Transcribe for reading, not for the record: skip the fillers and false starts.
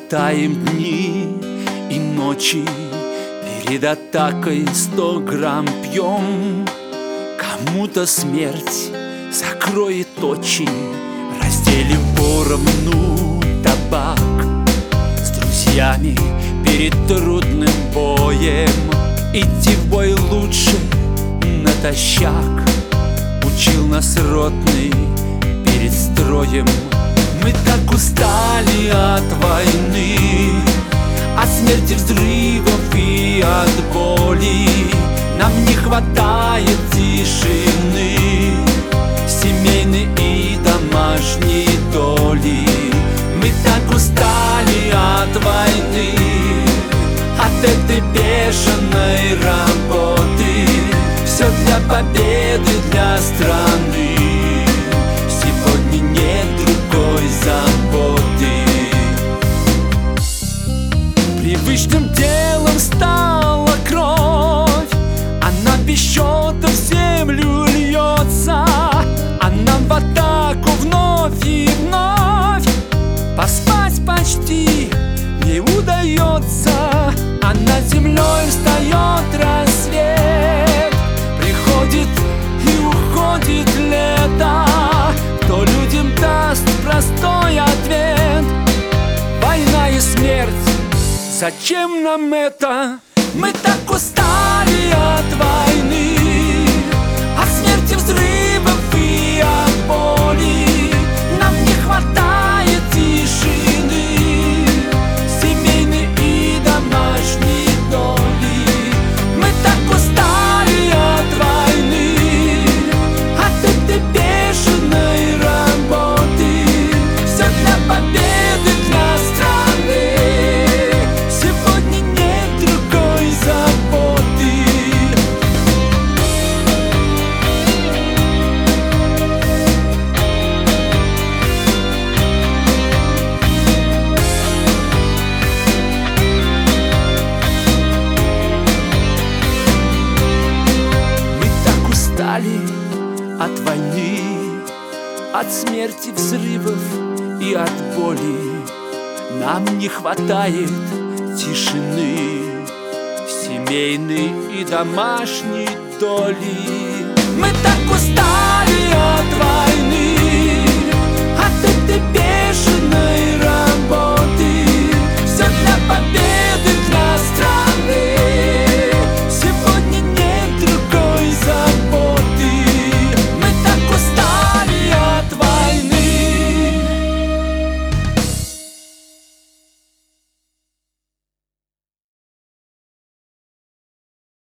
Коротаем дни и ночи, перед атакой 100 грамм пьем. Кому-то смерть закроет очи, разделим поровну табак. С друзьями перед трудным боем идти в бой лучше натощак. Учил нас ротный перед строем. Мы так устали от войны, от смерти, взрывов и от боли. Нам не хватает тишины, семейной и домашней доли. Мы так устали от войны, от этой бешеной работы. Все для победы, для страны. Сегодня нет другой заботы. Привычным делом стала кровь, она без счета в землю льется, а нам в атаку вновь и вновь. Поспать почти не удается, а над землей встает рассвет. Приходит и уходит лето, кто людям даст простой ответ? Война и смерть, зачем нам это? Мы так устали от войны, от смерти, взрывов и от боли. Нам не хватает тишины, семейной и домашней доли. Мы так устали от войны, от этой бешеной работы. Все для победы, для страны. Сегодня нет другой заботы. Мы так устали от войны, от смерти, взрывов и от боли. Нам не хватает тишины, семейной и домашней доли. Мы так устали от войны,